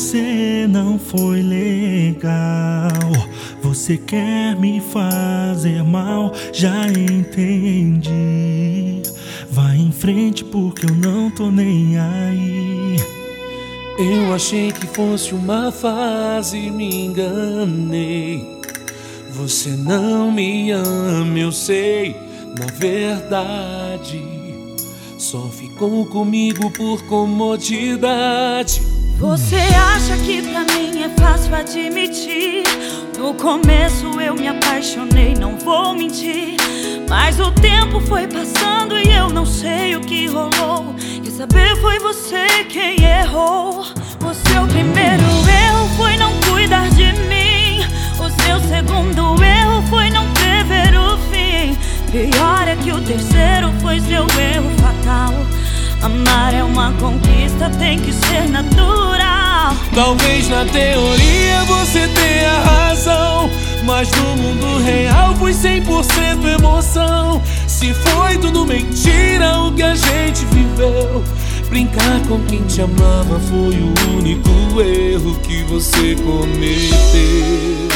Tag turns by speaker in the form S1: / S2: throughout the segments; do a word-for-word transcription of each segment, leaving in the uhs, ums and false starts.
S1: você não foi legal. Você quer me fazer mal, já entendi. Vai em frente porque eu não tô nem aí.
S2: Eu achei que fosse uma fase, me enganei. Você não me ama, eu sei. Na verdade, só ficou comigo por comodidade.
S3: Você acha que pra mim é fácil admitir? No começo eu me apaixonei, não vou mentir. Mas o tempo foi passando e eu não sei o que rolou. Quer saber, foi você quem errou. O seu primeiro erro foi não cuidar de mim. O seu segundo erro foi não prever o fim. Pior é que o terceiro foi seu erro fatal. Amar é uma conquista, tem que ser natural.
S2: Talvez na teoria você tenha razão, mas no mundo real foi cem por cento emoção. Se foi tudo mentira o que a gente viveu, brincar com quem te amava foi o único erro que você cometeu.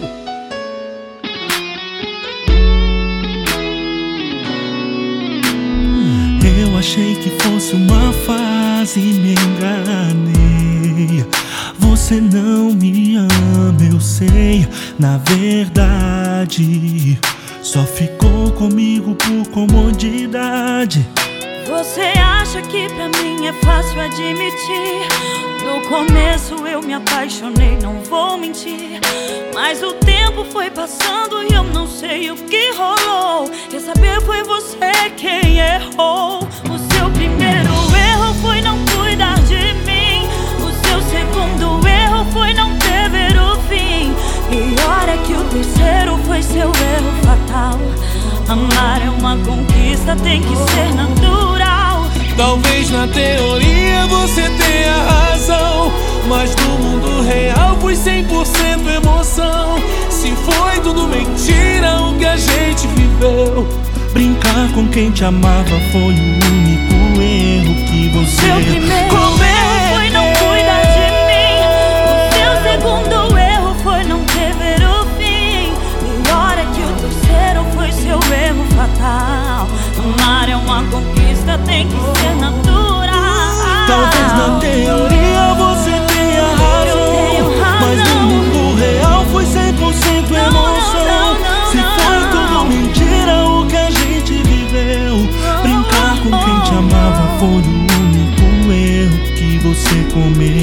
S1: Eu achei que fosse uma fase, me enganei. Você não me ama, eu sei. Na verdade, só ficou comigo por comodidade.
S3: Você acha que pra mim é fácil admitir? No começo eu me apaixonei, não vou mentir. Mas o tempo foi passando e eu não sei o que rolou. Quer saber, foi você quem errou. O seu primeiro erro foi não cuidar de mim. O seu segundo erro foi não prever o fim. Pior é que o terceiro foi seu erro fatal. Amar é uma conquista, tem que ser natural.
S2: Talvez na teoria você tenha razão, mas no mundo real foi cem por cento emoção. Se foi tudo mentira o que a gente viveu,
S1: brincar com quem te amava foi o único erro que você
S3: seu primeiro erro foi não cuidar de mim. O seu segundo erro foi não prever o fim. Pior é que o terceiro foi seu erro fatal. Amar é uma conquista, tem que ser natural.
S1: Talvez na teoria você tenha razão, mas no mundo real foi cem por cento emoção. Se foi tudo mentira o que a gente viveu, brincar com quem te amava foi o único erro que você cometeu.